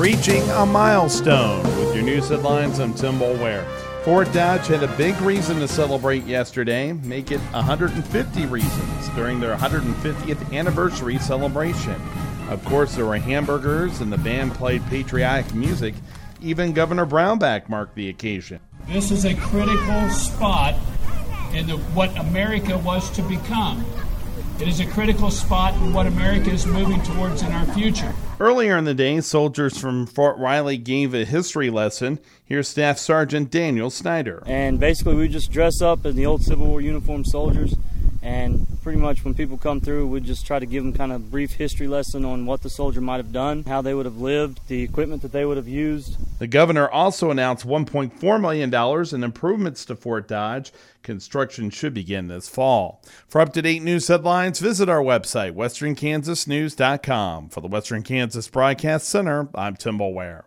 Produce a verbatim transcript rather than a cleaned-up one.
Reaching a milestone. With your news headlines, I'm Tim Mulware. Fort Dodge had a big reason to celebrate yesterday, make it one hundred fifty reasons during their one hundred fiftieth anniversary celebration. Of course, there were hamburgers and the band played patriotic music. Even Governor Brownback marked the occasion. This is a critical spot in the, what America was to become. It is a critical spot in what America is moving towards in our future. Earlier in the day, soldiers from Fort Riley gave a history lesson. Here's Staff Sergeant Daniel Snyder. And basically we just dress up in the old Civil War uniform soldiers, and pretty much when people come through, we just try to give them kind of a brief history lesson on what the soldier might have done, how they would have lived, the equipment that they would have used. The governor also announced one point four million dollars in improvements to Fort Dodge. Construction should begin this fall. For up-to-date news headlines, visit our website, western kansas news dot com. For the Western Kansas Broadcast Center, I'm Tim Mulware.